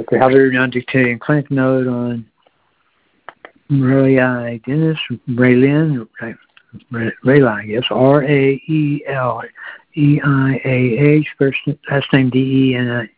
We have a non-dictating clinic note on Raeli Dennis, Raylin, Raeli, yes, Raeleih, first last name Dennis.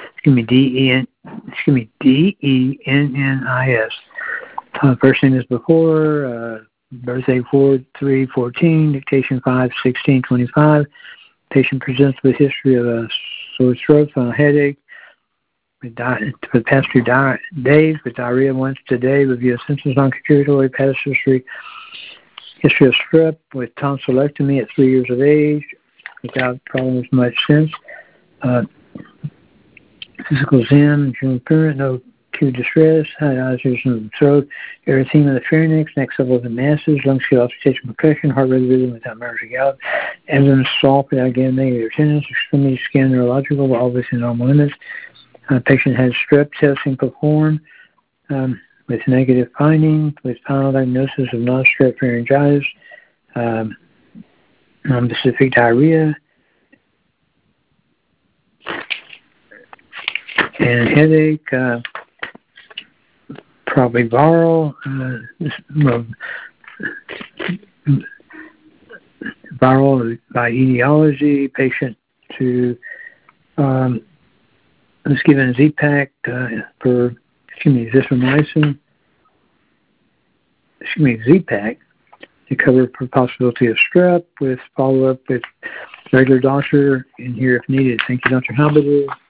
First name is before, birthday 4/3/14, dictation 5/16/25. Patient presents with history of a sore throat, headache, for the past 2 days, with diarrhea once a day. Review of symptoms, non-contributory, past history of strep, with tonsillectomy at 3 years of age, without problems much since. Physical exam, current, no acute distress, high oscillation of the throat, erythema of the pharynx, neck level of the masses, lung scale auscultation percussion, heart rate rhythm without emerging out, evidence salt without again negative attendance, extremity scan neurological, all within normal limits. Patient has strep testing performed with negative findings, with final diagnosis of non-strep pharyngitis, non-specific diarrhea, and headache, probably viral, viral by etiology. Patient was given Z-Pak Z-Pak to cover for possibility of strep, with follow-up with regular doctor in here if needed. Thank you, Dr. Halbert.